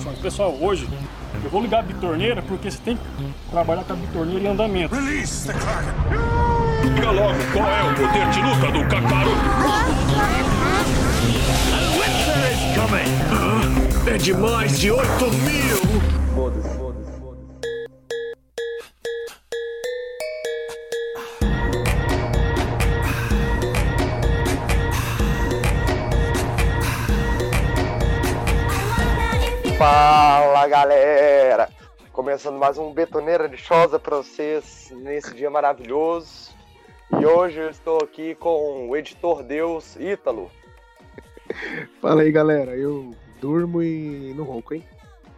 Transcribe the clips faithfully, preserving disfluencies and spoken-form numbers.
Mas, pessoal, hoje eu vou ligar a bitorneira porque você tem que trabalhar com a bitorneira em andamento. Release the Kraken! Diga logo qual é o poder de luta do Kakaroto. É de mais de oito mil! Foda-se, foda-se, foda-se. Fala, galera! Começando mais um Betoneira de Chosa pra vocês nesse dia maravilhoso. E hoje eu estou aqui com o editor Deus, Ítalo. Fala aí, galera. Eu durmo e não ronco, hein?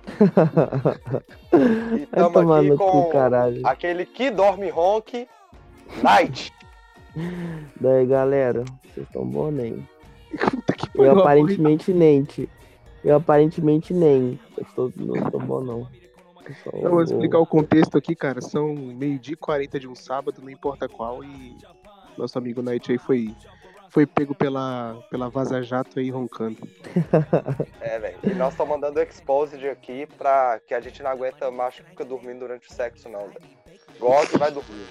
E estamos aqui com cu, aquele que dorme ronque, Night. Daí, galera, vocês estão bons, nem? Eu aparentemente nem. Eu aparentemente nem. Eu tô, não tô bom, não. Só não, vou explicar o contexto aqui, cara. São meio-dia e quarenta de um sábado, não importa qual, e nosso amigo Night aí foi, foi pego pela, pela Vaza Jato aí roncando. É, velho. E nós estamos mandando exposed aqui pra que a gente não aguenta macho que fica dormindo durante o sexo, não, velho. Gosta e vai dormir.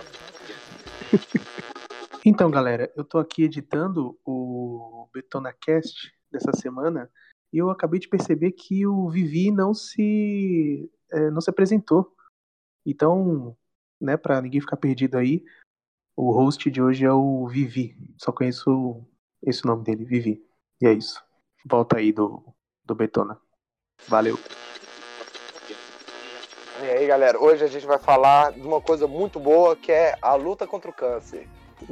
Então, galera, eu tô aqui editando o BetonaCast dessa semana. E eu acabei de perceber que o Vivi não se, é, não se apresentou. Então, né, pra ninguém ficar perdido aí, o host de hoje é o Vivi. Só conheço esse nome dele, Vivi. E é isso. Volta aí do, do Betona. Valeu. E aí, galera, hoje a gente vai falar de uma coisa muito boa, que é a luta contra o câncer.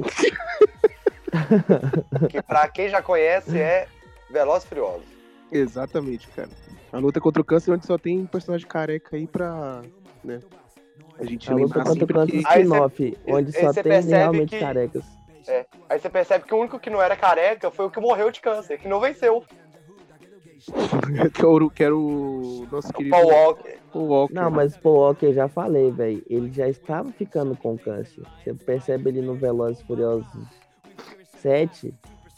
Que pra quem já conhece é Velozes e Furiosos. Exatamente, cara. A luta contra o câncer onde só tem personagem careca aí pra, né, a gente a luta contra o câncer que... spin-off, onde só tem realmente que... carecas. É. Aí você percebe que o único que não era careca foi o que morreu de câncer, que não venceu. que, era o, que era o nosso querido Paul Walker. Paul Walker. Não, mas Paul Walker, eu já falei, velho. Ele já estava ficando com câncer. Você percebe ele no Velozes e Furiosos sete...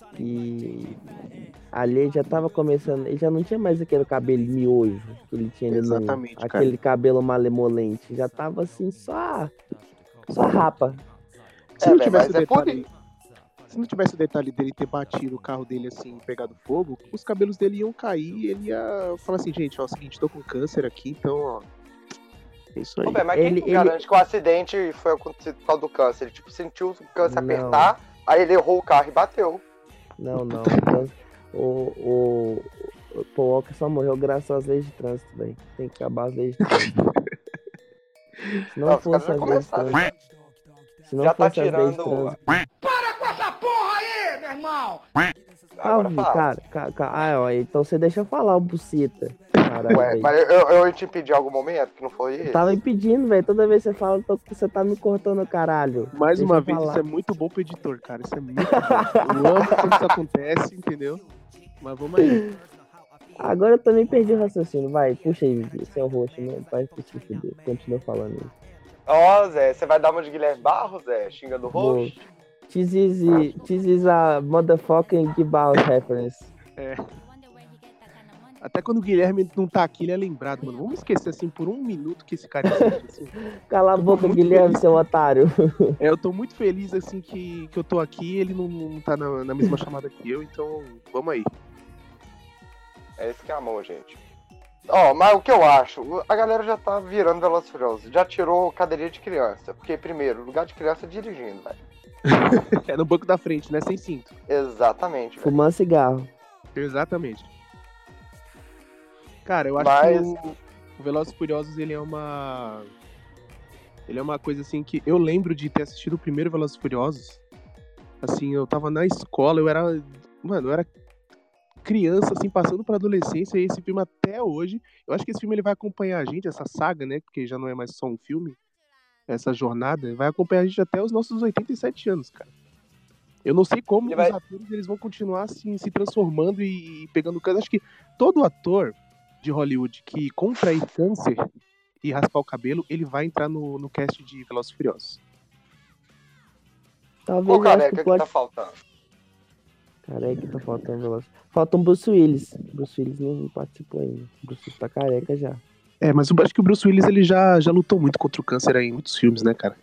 E ali ele já tava começando, ele já não tinha mais aquele cabelo miojo que ele tinha. Exatamente, no, aquele cabelo malemolente, já tava assim, só só rapa. Se, é, não tivesse o detalhe, é se não tivesse o detalhe dele ter batido o carro dele assim, pegado fogo, os cabelos dele iam cair e ele ia falar assim, gente, ó, é o seguinte, tô com câncer aqui, então, ó, é isso aí. Ô, véio, mas quem ele, que garante ele... que o acidente foi acontecido por causa do câncer? Ele tipo, sentiu o câncer não. apertar, aí ele errou o carro e bateu. Não, não. O, o, o Paul Walker só morreu graças às leis de trânsito, velho. Tem que acabar as leis de trânsito. Se não, não fosse as leis de trânsito. Se não já fosse tá as tirando... leis de trânsito. Para com essa porra aí, meu irmão! Calma, cara, cara, cara. Ah, ó, então você deixa eu falar, o bucita. Caralho, ué, véio. mas eu, eu te impedi em algum momento que não foi isso? Tava impedindo, velho. Toda vez que você fala, tô, você tá me cortando, caralho. Mais deixa uma vez, falar. Isso é muito bom pro editor, cara. Isso é muito bom. Eu amo quando isso acontece, entendeu? Mas vamos aí. Agora eu também perdi o raciocínio. Vai, puxa aí, Vivi. Você é o rosto, não vai se fuder. Continua falando aí. Ó, oh, Zé, você vai dar uma de Guilherme Barros, Zé? Xinga do rosto? This is, this is a motherfucking give out reference. É. Até quando o Guilherme não tá aqui, ele é lembrado, mano. Vamos esquecer, assim, por um minuto que esse cara existe, assim. Cala a boca, Guilherme, feliz. Seu otário. É, eu tô muito feliz, assim, que, que eu tô aqui e ele não, não tá na, na mesma chamada que eu, então vamos aí. É esse que é amor, gente. Ó, oh, mas o que eu acho, a galera já tá virando Velozes e Furiosos, já tirou cadeirinha de criança, porque, primeiro, lugar de criança é dirigindo, velho. É no banco da frente, né? Sem cinto. Exatamente. Véio. Fumando cigarro. Exatamente. Cara, eu acho Mas... que o, o Velozes e Furiosos, ele é uma... Ele é uma coisa, assim, que eu lembro de ter assistido o primeiro Velozes e Furiosos. Assim, eu tava na escola, eu era... Mano, eu era criança, assim, passando pra adolescência, e esse filme até hoje... Eu acho que esse filme, ele vai acompanhar a gente, essa saga, né? Porque já não é mais só um filme. Essa jornada vai acompanhar a gente até os nossos oitenta e sete anos, cara. Eu não sei como vai... os atores eles vão continuar assim, se transformando e, e pegando câncer. Acho que todo ator de Hollywood que contrair câncer e raspar o cabelo, ele vai entrar no, no cast de Velozes e Furiosos. Talvez Qual careca que, pode... que tá faltando? Careca, tá faltando Veloz. Falta um Bruce Willis. Bruce Willis não participou ainda. Bruce Willis tá careca já. É, mas eu acho que o Bruce Willis ele já, já lutou muito contra o câncer aí em muitos filmes, né, cara?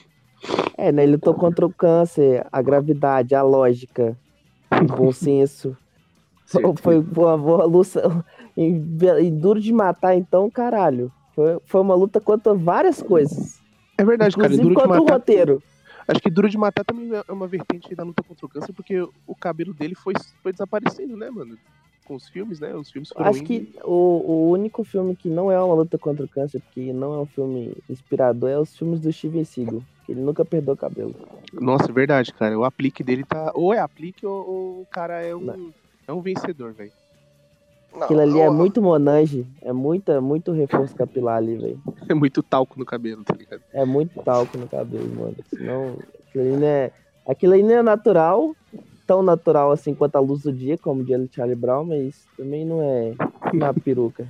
É, né? Ele lutou contra o câncer, a gravidade, a lógica, o bom senso. Foi uma boa luta. E, e duro de matar, então, caralho. Foi, foi uma luta contra várias coisas. É verdade, cara. Inclusive Duro de contra o matar. roteiro. Acho que Duro de Matar também é uma vertente da luta contra o câncer, porque o cabelo dele foi, foi desaparecendo, né, mano? Com os filmes, né? Os filmes foram Acho indo. que o, o único filme que não é uma luta contra o câncer, porque não é um filme inspirador, é os filmes do Steven Seagal. Que ele nunca perdeu o cabelo. Nossa, é verdade, cara. O aplique dele tá... Ou é aplique ou, ou o cara é um, é um vencedor, velho. Aquilo ali é muito Monange. É muita, muito reforço capilar ali, velho. É muito talco no cabelo, tá ligado? É muito talco no cabelo, mano. Senão, aquilo ali não é, aquilo aí não é natural, tão natural assim quanto a luz do dia, como o dia do Charlie Brown, mas também não é uma peruca.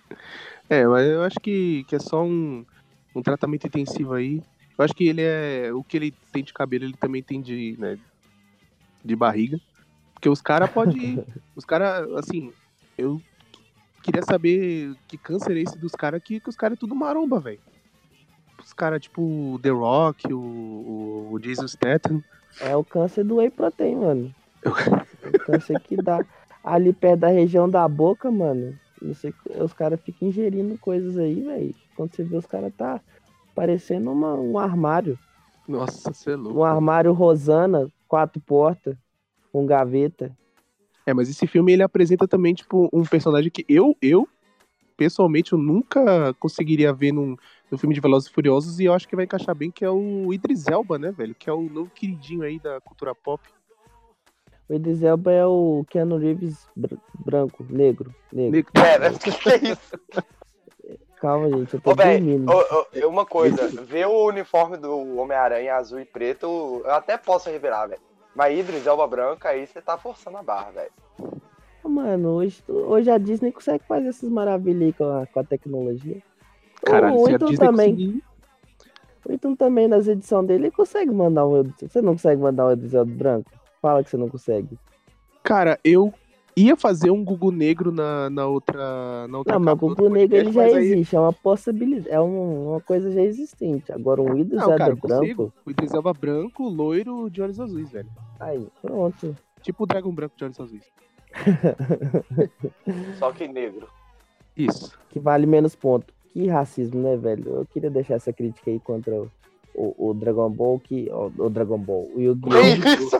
É, mas eu acho que, que é só um, um tratamento intensivo aí. Eu acho que ele é... O que ele tem de cabelo, ele também tem de, né, de barriga. Porque os caras podem... os caras, assim... Eu queria saber que câncer é esse dos caras, que, que os caras é tudo maromba, velho. Os caras, tipo, o The Rock, o, o Jason Statham. É o câncer do whey protein, mano. O câncer que dá ali perto da região da boca, mano. Você, os caras ficam ingerindo coisas aí, velho. Quando você vê, os caras tá parecendo uma, um armário. Nossa, você é louco. Um armário Rosana, quatro portas, com gaveta. É, mas esse filme, ele apresenta também, tipo, um personagem que eu, eu pessoalmente, eu nunca conseguiria ver num, num filme de Velozes e Furiosos, e eu acho que vai encaixar bem, que é o Idris Elba, né, velho? Que é o novo queridinho aí da cultura pop. O Idris Elba é o Keanu Reeves br- branco, negro, negro. Negro. Pera, o que, que é isso? Calma, gente, eu tô Ô, véi, dormindo. ô, ô, uma coisa, ver o uniforme do Homem-Aranha azul e preto, eu até posso revirar, velho. Mas Idris Elba branca, aí você tá forçando a barra, velho. Mano, hoje, hoje a Disney consegue fazer essas maravilhas aí com a, com a tecnologia. Caralho, o se a Whinton Disney também. conseguir... O Whinton também, nas edições dele, ele consegue mandar um... Você não consegue mandar um Idris Elba branco? Fala que você não consegue. Cara, eu ia fazer um Gugu negro na, na outra na outra Não, mas o capa do Gugu negro ele já podcast, mas aí- existe, é uma possibilidade, é um- uma coisa já existente. Agora um Idris Não, cara, Elba eu consigo. branco, O Idris Elba branco, loiro, de olhos azuis, velho. aí, pronto. Tipo o Dragão Branco de olhos azuis. Só que negro. Isso. Que vale menos ponto. Que racismo, né, velho? Eu queria deixar essa crítica aí contra o, o, o Dragon Ball, que... O, o Dragon Ball, o Que Yu-Gi-Oh! isso?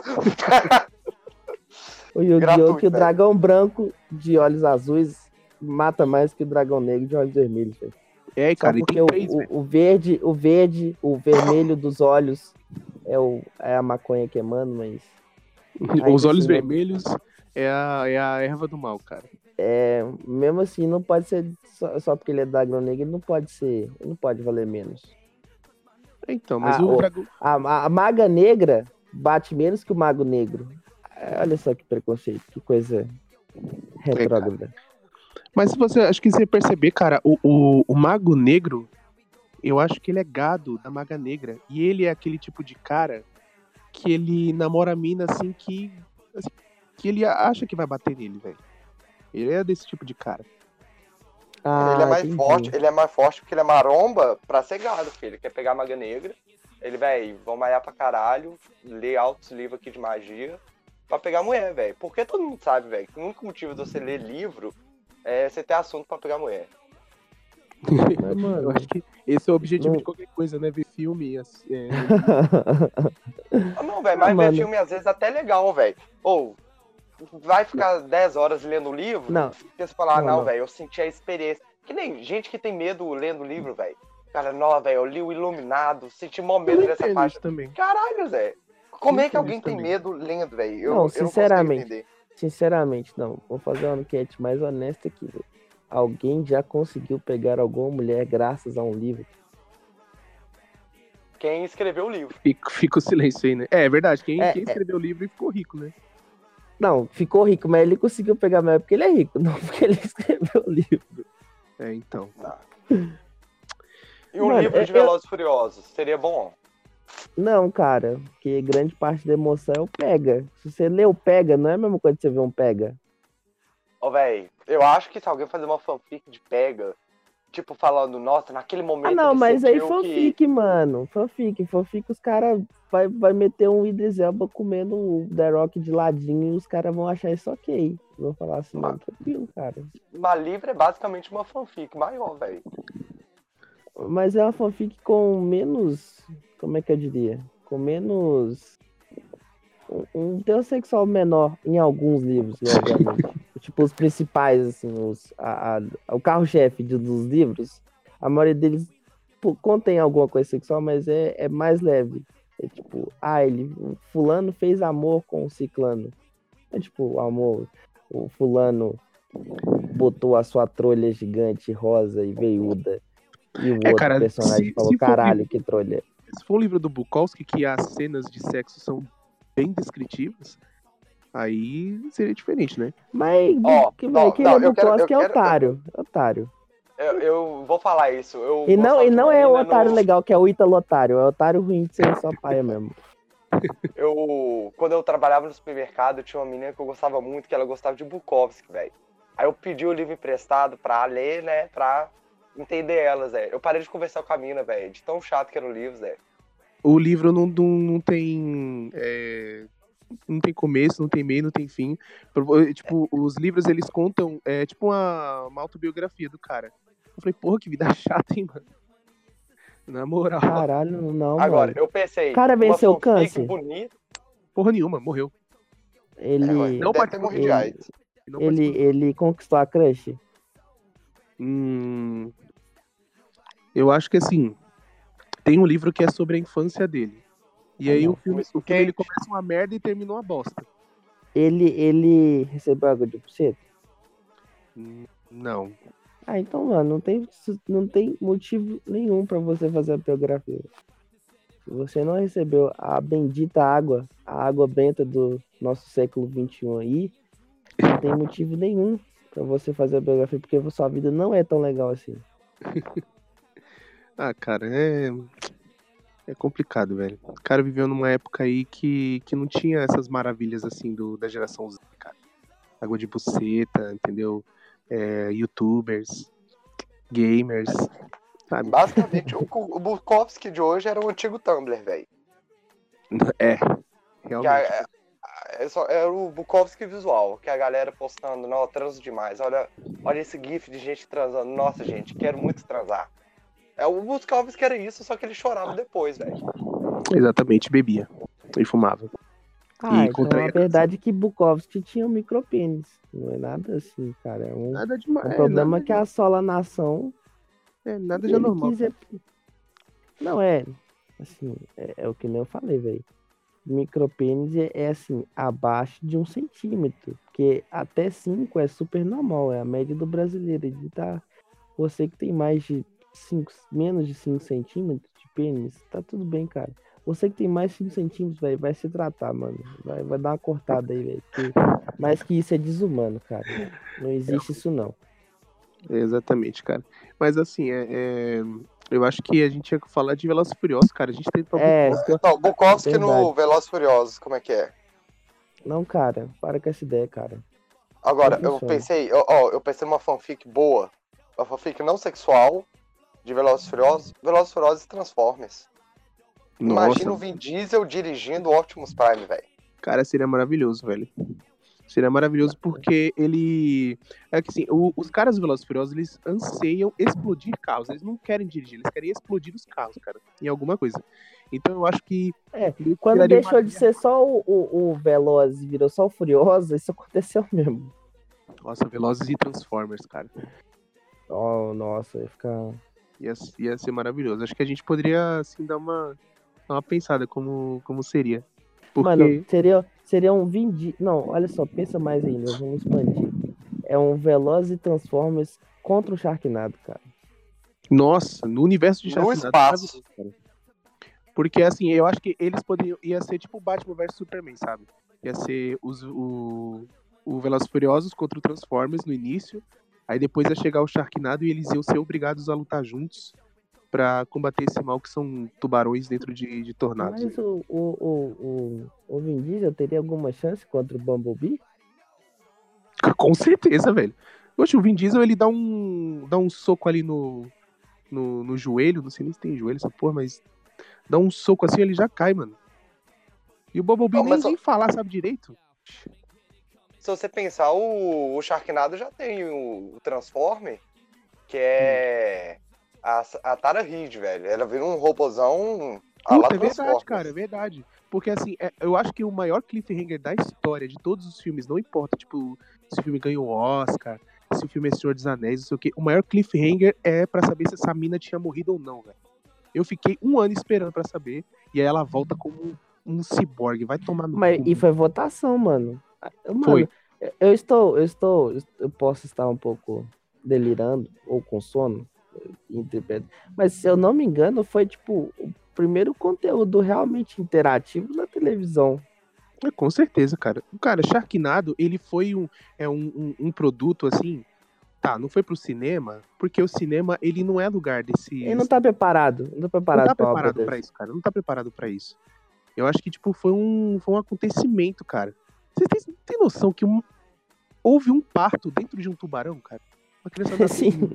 O Yu-Gi-Oh! Gratuito, Que o velho. dragão branco de olhos azuis mata mais que o dragão negro de olhos vermelhos, velho. É, Só cara, e porque tem o, três, o, velho. o verde, o verde, o vermelho dos olhos é, o, é a maconha queimando, mas aí Os olhos sim, né? vermelhos é a, é a erva do mal, cara. é, mesmo assim não pode ser só, só porque ele é dragão negro, ele não pode ser, ele não pode valer menos. Então, mas Ah, o o- dragão... A, a, a maga negra bate menos que o mago negro. É, olha só que preconceito, que coisa retrógrada. Mas se você, acho que você perceber, cara, o, o, o Mago Negro, eu acho que ele é gado da Maga Negra. E ele é aquele tipo de cara que ele namora a mina assim que. assim, que ele acha que vai bater nele, velho. Ele é desse tipo de cara. Ah, ele é mais entendi. forte, ele é mais forte porque ele é maromba pra ser gado, filho. Ele quer pegar a maga negra. Ele, velho, vão malhar pra caralho, ler altos livros aqui de magia pra pegar mulher, velho. Porque todo mundo sabe, velho, que o único motivo de você ler livro é você ter assunto pra pegar mulher. Mas, mano, Eu acho que esse é o objetivo não- de qualquer coisa, né? Ver filme. assim, é, Ah, não, velho, mas Ah, ver mano. filme às vezes até legal, velho. Ou, vai ficar dez horas lendo o livro? Não. Porque você falar, Não, não, não. velho, eu senti a experiência. Que nem gente que tem medo lendo o livro, velho. Cara, não, velho, eu li o Iluminado, senti mó eu medo não dessa entendo parte. isso também. Caralho, Zé. Como Eu é que entendo alguém isso tem também. medo lendo, velho? Eu, Não, eu sinceramente. Não consigo entender. Sinceramente, não. Vou fazer uma enquete mais honesta aqui, velho. Alguém já conseguiu pegar alguma mulher graças a um livro? Quem escreveu o livro? Fica, fica o silêncio aí, né? É, é verdade. Quem, É, quem é. escreveu o livro e ficou rico, né? Não, ficou rico, mas ele conseguiu pegar mulher porque ele é rico, não porque ele escreveu o livro. É, então. E um Mano, livro de eu- Velozes e Furiosos? Seria bom? Não, cara, porque grande parte da emoção é o pega. Se você lê o pega, não é a mesma coisa que você vê um pega. Ô, velho, eu acho que se alguém fazer uma fanfic de pega, tipo, falando, nossa, naquele momento Ah, não, ele mas aí sentiu fanfic, que... mano. Fanfic, fanfic, os caras vai, vai meter um Idris Elba comendo o The Rock de ladinho e os caras vão achar isso ok. Vão falar assim, não, tranquilo, cara. Uma livre é basicamente uma fanfic maior, velho. Mas é uma fanfic com menos. Como é que eu diria? Com menos. Um, um teor sexual menor em alguns livros, obviamente. Tipo, os principais, assim, os, a, a, o carro-chefe de- dos livros, a maioria deles pô, contém alguma coisa sexual, mas é, é mais leve. É tipo, ah, ele, o fulano fez amor com o ciclano. É tipo, o amor, o fulano botou a sua trolha gigante, rosa e veiuda. E o É, outro cara, personagem se- falou, se for caralho, livro- que trolha. Se for um livro do Bukowski, que as cenas de sexo são bem descritivas, aí seria diferente, né? Mas Ó, que, não, que não, ele é eu quero- Bukowski eu é quero- otário. É otário. Eu, eu vou falar isso. Eu E não, gostava e de não uma é o mina otário no- legal, que é o Ítalo otário. É o otário ruim de ser só paia mesmo. Eu, quando eu trabalhava no supermercado, tinha uma menina que eu gostava muito, que ela gostava de Bukowski, velho. Aí eu pedi o livro emprestado pra ler, né, pra entender elas, velho. Eu parei de conversar com a mina, velho, de tão chato que era o livro, velho. O livro não, não, não tem. é, não tem começo, não tem meio, não tem fim. Pro- Tipo, os livros eles contam. É tipo uma, uma autobiografia do cara. Eu falei, porra, que vida chata, hein, mano? Na moral. Caralho, não, Agora, mano. eu pensei, O cara venceu uma o fanfic câncer. bonita. Porra nenhuma, morreu. Ele, É, ué, Não deve ter participou morrido de ele- AIDS. Não ele, participou. ele conquistou a crush? Hum, eu acho que assim. Tem um livro que é sobre a infância dele. E Ah, aí não. o filme, Misto o filme ele quente. começa uma merda e termina uma bosta. Ele, ele recebeu água de buceta? Hum, Não. Ah, então, mano, não tem, não tem motivo nenhum pra você fazer a biografia. Se você não recebeu a bendita água, a água benta do nosso século vinte e um aí, não tem motivo nenhum pra você fazer a biografia, porque a sua vida não é tão legal assim. Ah, cara, é. É complicado, velho. O cara viveu numa época aí que, que não tinha essas maravilhas assim do, da geração Z, cara. Água de buceta, entendeu? É, YouTubers, gamers, sabe? Basicamente, o, o Bukowski de hoje era o antigo Tumblr, velho. É, Que realmente. a- a- é só- Era o Bukowski visual, que a galera postando, não, transo demais, olha, olha esse gif de gente transando, nossa, gente, quero muito transar. É, o Bukowski era isso, só que ele chorava depois, velho. Exatamente, bebia e fumava. Ah, E então contraía a verdade é que Bukowski tinha um micropênis. Não é nada assim, cara. É um, Nada demais. um é, problema nada, que assola a nação. é, nada de Ele anormal. quis é- Não, é. Assim, é, é o que nem eu falei, velho. Micropênis é, é assim, abaixo de um centímetro. Porque até cinco é super normal. É a média do brasileiro. Ele tá. Você que tem mais de cinco, menos de cinco centímetros de pênis, tá tudo bem, cara. Você que tem mais de cinco centímetros, velho, vai se tratar, mano. Vai, vai dar uma cortada aí, velho. Porque mais que isso é desumano, cara. Não existe isso, não. É, exatamente, cara. Mas assim, é, é, eu acho que a gente tinha que falar de Velozes e Furiosos, cara. A gente tem pra É, Então, Bukowski no Verdade. Velozes e Furiosos, como é que é? não, cara. Para com essa ideia, cara. Agora, Não eu funciona. pensei, ó, ó, eu pensei numa fanfic boa, uma fanfic não sexual, de Velozes e Furiosos, Velozes e Furiosos e Transformers. Imagina o Nossa, Vin Diesel dirigindo o Optimus Prime, velho. cara, seria maravilhoso, velho. Seria maravilhoso porque ele... É que assim, o- os caras do Velozes e Furiosos, eles anseiam explodir carros. Eles não querem dirigir, eles querem explodir os carros, cara. Em alguma coisa. Então eu acho que... É, ele quando viraria deixou uma- de ser só o, o, o Veloz e virou só o Furioso, isso aconteceu mesmo. Nossa, Velozes e Transformers, cara. Oh, nossa, ia ficar... Ia, ia ser maravilhoso. Acho que a gente poderia, assim, dar uma, dar uma pensada como, como seria. Porque... Mano, seria, seria um Vin Di- Não, olha só, pensa mais ainda, vamos expandir. É um Veloz e Transformers contra o Sharknado, cara. Nossa, no universo de No Sharknado, espaço. maravilhoso, cara. Porque, assim, eu acho que eles poderiam... Ia ser tipo Batman versus Superman, sabe? Ia ser os, o, o Velozes e Furiosos contra o Transformers no início. Aí depois ia chegar o Sharknado e eles iam ser obrigados a lutar juntos pra combater esse mal que são tubarões dentro de, de tornados. Mas o, o, o, o, o Vin Diesel teria alguma chance contra o Bumblebee? Com certeza, velho. Poxa, o Vin Diesel, ele dá um, dá um soco ali no, no, no joelho, não sei nem se tem joelho essa porra, mas dá um soco assim, ele já cai, mano. E o Bumblebee Não, nem mas só- vem falar, sabe direito? Se você pensar, o, o Sharknado já tem o, o Transformer, que é a, a Tara Reid, velho. Ela vira um robozão a lá Puta, é verdade, Transformers. cara, é verdade. Porque, assim, é- eu acho que o maior cliffhanger da história de todos os filmes, não importa, tipo, se o filme ganhou Oscar, se o filme é Senhor dos Anéis, não sei o quê, o maior cliffhanger é pra saber se essa mina tinha morrido ou não, velho. Eu fiquei um ano esperando pra saber, e aí ela volta como um, um ciborgue, vai tomar no Mas, cu. e foi votação, mano. Ah, Mano, Foi. eu- eu estou, eu estou, eu posso estar um pouco delirando ou com sono, interpreto. Mas se eu não me engano, foi tipo o primeiro conteúdo realmente interativo na televisão. É, com certeza, cara. Cara, Sharknado, ele foi um, é um, um, um produto, assim, tá, não foi pro cinema, porque o cinema, ele não é lugar desses... Ele não tá preparado, não tá Não preparado tá pra obra preparado pra dessa. isso, cara. Não tá preparado pra isso. Eu acho que, tipo, foi um, foi um acontecimento, cara. Vocês têm, têm noção que um- houve um parto dentro de um tubarão, cara? Uma criança nasceu. Sim.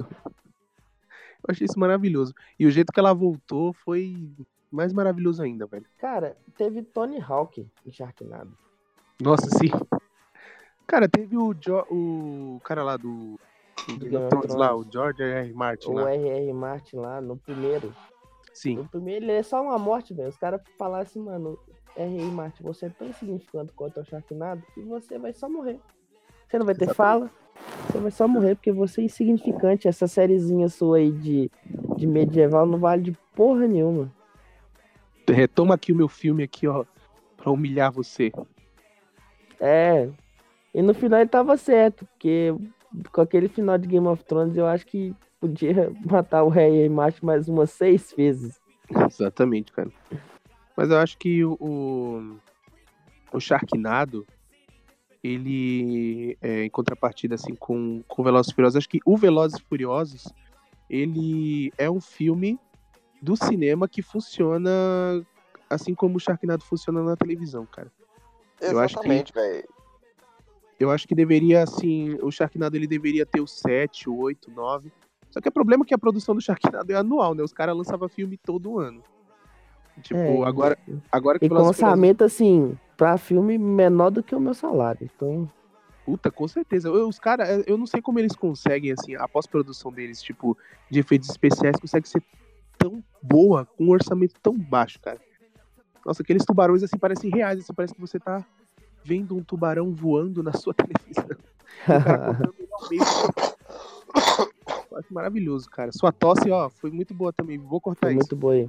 Eu achei isso maravilhoso. E o jeito que ela voltou foi mais maravilhoso ainda, velho. Cara, teve Tony Hawk em Sharknado. Nossa, sim. Cara, teve o, jo- o cara lá do, do Game of Thrones lá, o George R. R. Martin O lá. R R. Martin lá no primeiro. Sim. No primeiro ele é só uma morte, velho. Os caras falaram assim, mano, R R. Martin, você é tão insignificante quanto o Sharknado que você vai só morrer. Você não vai ter fala, você vai só morrer porque você é insignificante. Essa sériezinha sua aí de, de medieval não vale de porra nenhuma. Retoma aqui o meu filme aqui, ó, pra humilhar você. É. E no final ele tava certo, porque com aquele final de Game of Thrones eu acho que podia matar o rei e Martin mais umas seis vezes. Exatamente, cara. Mas eu acho que o, o, o Sharknado, ele, é, em contrapartida, assim, com, com Velozes e Furiosos, acho que o Velozes e Furiosos, ele é um filme do cinema que funciona assim como o Sharknado funciona na televisão, cara. Eu acho que- Exatamente, velho. Eu acho que deveria, assim, o Sharknado ele deveria ter o sete, o oito, o nove. Só que o problema é que a produção do Sharknado é anual, né? Os caras lançavam filme todo ano. Tipo, É, agora, agora que E com Velozes e Furiosos- orçamento, assim, pra filme menor do que o meu salário. Então, Puta, com certeza. Eu- Os caras, eu não sei como eles conseguem, assim, a pós-produção deles, tipo, de efeitos especiais, consegue ser tão boa, com um orçamento tão baixo, cara. Nossa, aqueles tubarões, assim, parecem reais, assim, parece que você tá vendo um tubarão voando na sua televisão. E o cara cortando realmente. Eu acho maravilhoso, cara. Sua tosse, ó, foi muito boa também. Vou cortar foi isso. muito boa aí.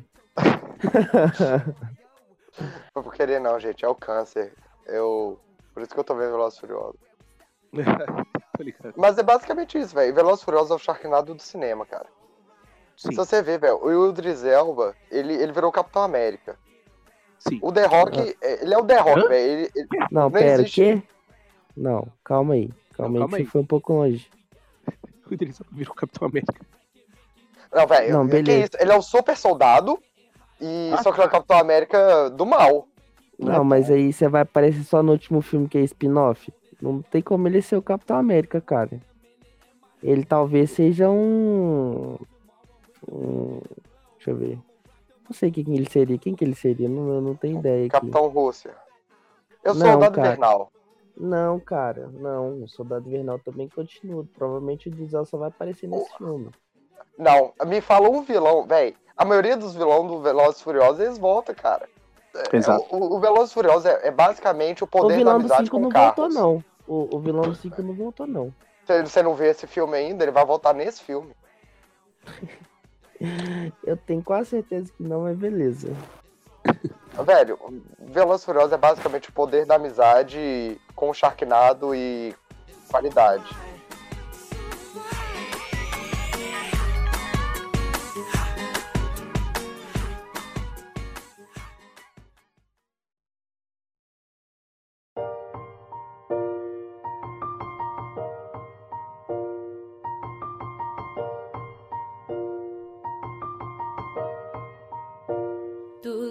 Não vou querer não, gente. É o câncer. Eu... Por isso que eu tô vendo Velozes e Furiosos. Tô ligado. Mas é basicamente isso, velho. Velozes e Furiosos é o Sharknado do cinema, cara. Sim, Se você ver, velho, o Idris Elba, ele, ele virou Capitão América. sim. O The Rock, é- ele é o The Rock, Hã? velho. Ele, ele- Não, Não pera, existe- quê? Não, calma aí. Calma Não, aí, calma que aí. você foi um pouco longe. O Idris virou Capitão América. Não, velho, Não, que beleza. isso? Ele é o super soldado, e Ah, só que ele é o Capitão América do mal. Não, mas aí você vai aparecer só no último filme que é spin-off. Não tem como ele ser o Capitão América, cara. Ele talvez seja um. um... Deixa eu ver. Não sei quem ele seria. Quem que ele seria? Não, eu não tenho ideia aqui. Capitão Rússia. Eu sou Não, soldado cara. invernal. Não, cara. Não. O Soldado Invernal também continua. Provavelmente o Diesel só vai aparecer nesse filme. Não, me fala um vilão, velho. A maioria dos vilões do Velozes e Furiosos, eles voltam, cara. É, Exato. O, o Velozes e Furiosos é, é basicamente o O poder da vilão do amizade cinco com não carros. voltou, não. O, o vilão do cinco não voltou, não. Se você não vê esse filme ainda, ele vai voltar nesse filme. Eu tenho quase certeza que não, mas beleza. Velho, Velozes e Furiosos é basicamente o poder da amizade com o Sharknado e qualidade.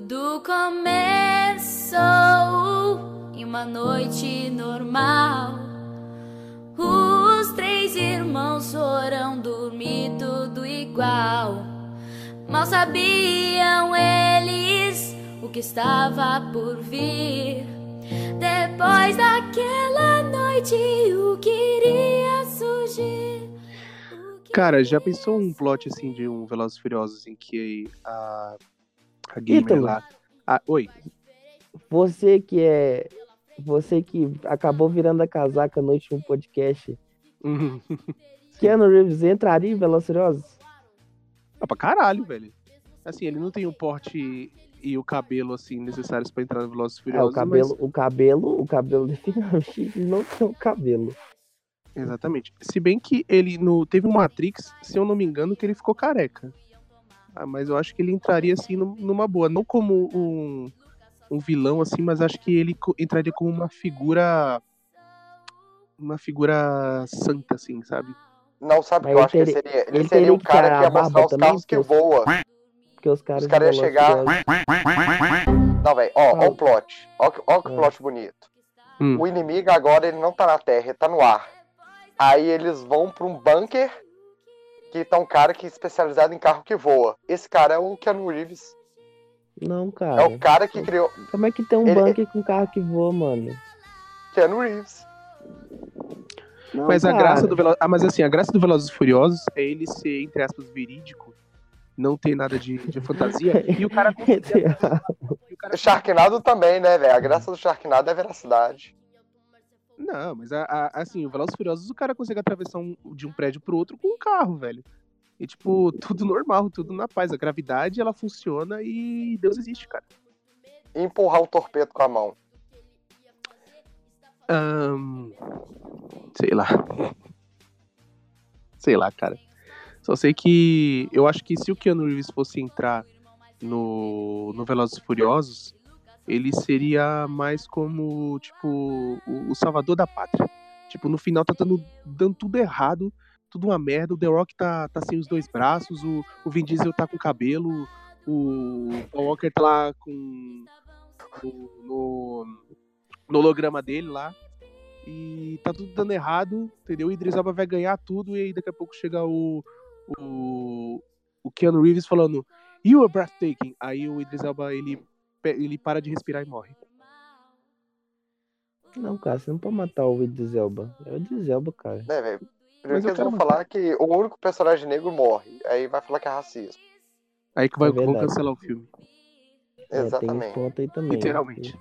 Tudo começou em uma noite normal. Os três irmãos foram dormir tudo igual. Mal sabiam eles o que estava por vir. Depois daquela noite, o que iria surgir? Cara, já pensou um plot assim de um Velozes e Furiosos em que a, a gamer Ítalo. lá... Ah, oi. Você que é. Você que acabou virando a casaca no último podcast. Keanu Reeves entraria em Velozes e Furiosos? Ah, pra caralho, velho. Assim, ele não tem o porte e o cabelo, assim, necessários pra entrar no Velozes e É, Furiosos, o cabelo, mas... o cabelo, o cabelo definitivamente não tem o cabelo. Exatamente. Se bem que ele no... teve um Matrix, se eu não me engano, que ele ficou careca. Ah, mas eu acho que ele entraria, assim, numa boa. Não como um, um vilão, assim, mas acho que ele entraria como uma figura... Uma figura santa, assim, sabe? Não, sabe o que eu Mas acho que ele ele seria? Ele, ele seria teria o que cara tirar que ia a barba mostrar os também, carros que porque- voam. Porque os caras Os caras iam de chegar... Velozes e Furiosos- Não, velho, ó, ó o plot. Ó, que- ó que Ah. plot bonito. Hum. O inimigo agora, ele não tá na terra, ele tá no ar. Aí eles vão pra um bunker que tá um cara que é especializado em carro que voa. Esse cara é o Keanu Reeves. Não, É cara. o cara que criou Como é que tem um Ele- bunker com carro que voa, mano? Keanu Reeves. Não, Mas a cara. graça do Velo... ah, mas assim, a graça do Velozes e Furiosos é ele ser, entre aspas, verídico, não ter nada de, de fantasia, e o cara conseguir... e o cara... O Sharknado também, né, velho? A graça do Sharknado é a veracidade. Não, mas a, a- assim, o Velozes e Furiosos, o cara consegue atravessar um- de um prédio pro outro com um carro, velho. E, tipo, tudo normal, tudo na paz. A gravidade, ela funciona e Deus existe, cara. E empurrar o torpedo com a mão. Ahn, Sei lá. Sei lá, cara. Só sei que eu acho que se o Keanu Reeves fosse entrar no, no Velozes e Furiosos, ele seria mais como, tipo, o, o salvador da pátria. Tipo, no final tá dando, dando tudo errado, tudo uma merda. O The Rock tá, tá sem os dois braços, o, o Vin Diesel tá com cabelo, o Paul Walker tá lá com... no, no, no holograma dele lá. E tá tudo dando errado, entendeu? O Idris Elba vai ganhar tudo e aí daqui a pouco chega o o, o Keanu Reeves falando "You are breathtaking". Aí o Idris Elba, ele, ele para de respirar e morre. Não, cara, você não pode matar o Idris Elba. É o Idris Elba, cara. Né, velho? Mas Primeiro eu que eles quero vão matar. falar que o único personagem negro morre. Aí vai falar que é racismo. Aí que vai É vão verdade. cancelar o filme. É, tem esse Exatamente. ponto aí também. Literalmente.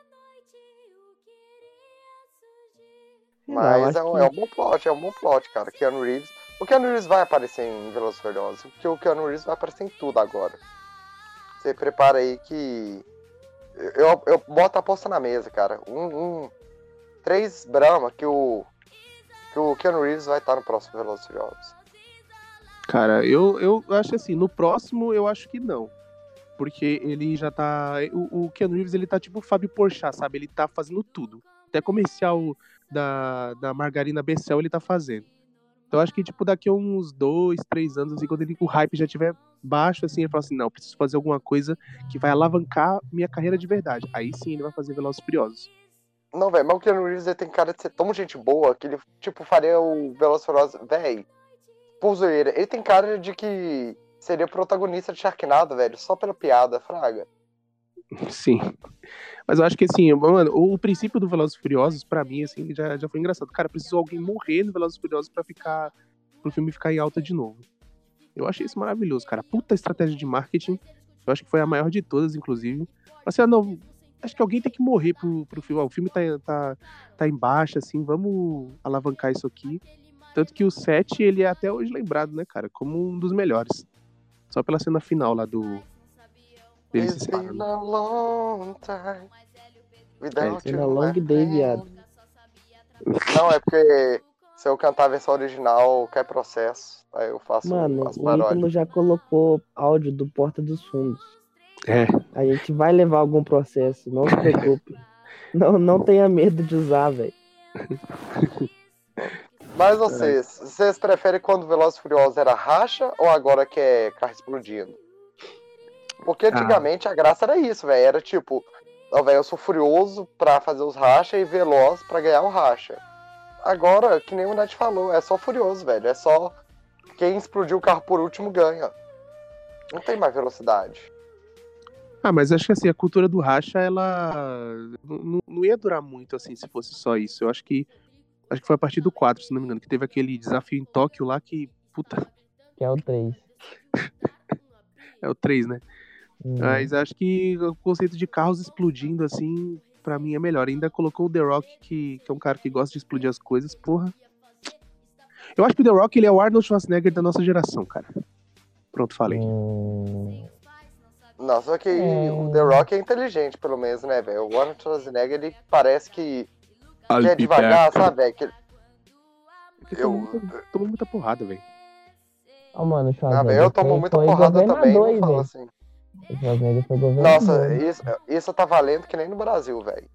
Sei lá, eu Mas acho é um, que- é um bom plot, é um bom plot, cara. Keanu Reeves. O Keanu Reeves vai aparecer em Velozes e Furiosos, porque o Keanu Reeves vai aparecer em tudo agora. Você prepara aí que... Eu, eu boto a aposta na mesa, cara. Um, um... Três Brahma que o... Que o Keanu Reeves vai estar no próximo Velozes e Furiosos. Cara, eu, eu acho assim, no próximo eu acho que não. Porque ele já tá... O, o Keanu Reeves, ele tá tipo o Fábio Porchat, sabe? Ele tá fazendo tudo. Até comercial da, da margarina Becel ele tá fazendo. Então acho que tipo daqui a uns dois, três anos, assim, quando ele, o hype já estiver baixo, assim, ele fala assim, não, preciso fazer alguma coisa que vai alavancar minha carreira de verdade. Aí sim ele vai fazer Velozes e Furiosos. Não, velho, mas o Keanu Reeves ele tem cara de ser tão gente boa que ele, tipo, faria o Velozes e Furiosos... Véi, por zoeira, ele tem cara de que seria protagonista de Sharknado, velho, só pela piada, fraga. Sim. Mas eu acho que assim, mano, o princípio do Velozes e Furiosos, pra mim, assim, já, já foi engraçado. Cara, precisou alguém morrer no Velozes e Furiosos pra ficar... pro filme ficar em alta de novo. Eu achei isso maravilhoso, cara. Puta estratégia de marketing. Eu acho que foi a maior de todas, inclusive. Assim, ah, não... Acho que alguém tem que morrer pro, pro filme. Ó, o filme tá, tá, tá em baixa, assim, vamos alavancar isso aqui. Tanto que o sete, ele é até hoje lembrado, né, cara, como um dos melhores. Só pela cena final lá do... Deles se It's been separando. a long time without It's been you, a long my day, friend. viado. Não, é porque se eu cantar a versão original, cai processo. Aí eu faço Mano, as o paródias. Ítalo já colocou áudio do Porta dos Fundos. É. A gente vai levar algum processo, não se preocupe. não, não tenha medo de usar, velho. Mas vocês, vocês preferem quando o Velozes e Furiosos era racha ou agora que é carro explodindo? Porque antigamente ah. a graça era isso, velho. Era tipo, ó, velho, eu sou furioso pra fazer os racha e veloz pra ganhar o racha. Agora, que nem o Nath falou, é só furioso, velho. É só quem explodiu o carro por último ganha. Não tem mais velocidade. Ah, mas acho que assim, a cultura do racha, ela não, não ia durar muito, assim, se fosse só isso. Eu acho que acho que foi a partir do quatro, se não me engano, que teve aquele desafio em Tóquio lá que, puta... Que é o três. É o três, né? Hum. Mas acho que o conceito de carros explodindo, assim, pra mim é melhor. Ainda colocou o The Rock, que, que é um cara que gosta de explodir as coisas, porra. Eu acho que o The Rock, ele é o Arnold Schwarzenegger da nossa geração, cara. Pronto, falei. Hum... Não, só que é... o The Rock é inteligente, pelo menos, né, velho? O Arnold Schwarzenegger, ele parece que, que é devagar, sabe, velho? Que... Eu tomo muita porrada, velho. Ó, oh, mano, o Schwarzenegger. Ah, eu tomo muita porrada também, não falo assim. O Schwarzenegger foi governador. Nossa, isso, isso tá valendo que nem no Brasil, velho.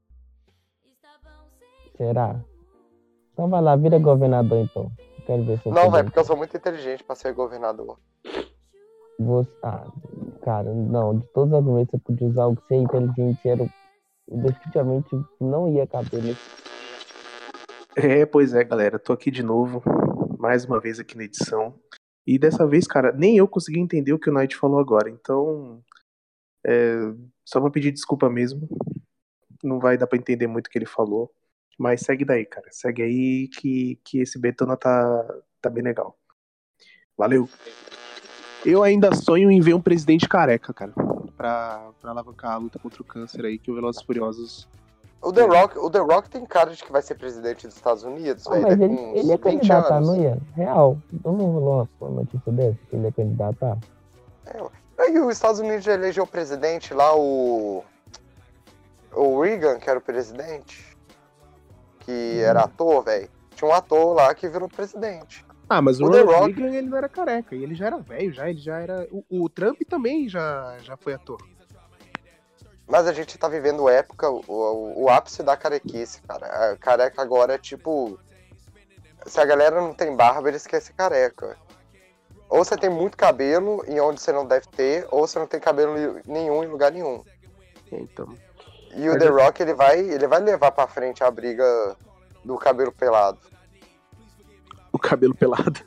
Será? Então vai lá, vira governador, então. Quero ver se eu Não, velho, porque eu sou muito inteligente pra ser governador. Você... Ah, cara, não, de todos os argumentos você podia usar o que ser inteligente era definitivamente não ia caber nesse. É, pois é, galera, tô aqui de novo, mais uma vez aqui na edição, e dessa vez, cara, nem eu consegui entender o que o Knight falou agora, então, é, só vou pedir desculpa mesmo, não vai dar pra entender muito o que ele falou, mas segue daí, cara, segue aí que, que esse Betona tá, tá bem legal. Valeu! Eu ainda sonho em ver um presidente careca, cara, pra, pra alavancar a luta contra o câncer aí, que o Velozes e Furiosos... O The, é. Rock, o The Rock tem cara de que vai ser presidente dos Estados Unidos, velho. Mas ele, ele é candidato, não ia? Real. Então não rolou uma notícia dessa, que ele é candidato. É, e os Estados Unidos já elegeu o presidente lá, o... O Reagan, que era o presidente, que hum. era ator, velho. Tinha um ator lá que virou presidente. Ah, mas o, o Ronald Rock... Reagan, ele não era careca, e ele já era velho, já, ele já era... O, o Trump também já, já foi ator. Mas a gente tá vivendo época, o, o, o ápice da carequice, cara. A careca agora é tipo... Se a galera não tem barba, eles querem ser careca. Ou você tem muito cabelo em onde você não deve ter, ou você não tem cabelo nenhum em lugar nenhum. Então... E o The Rock, ele vai, ele vai levar pra frente a briga do cabelo pelado. O cabelo pelado.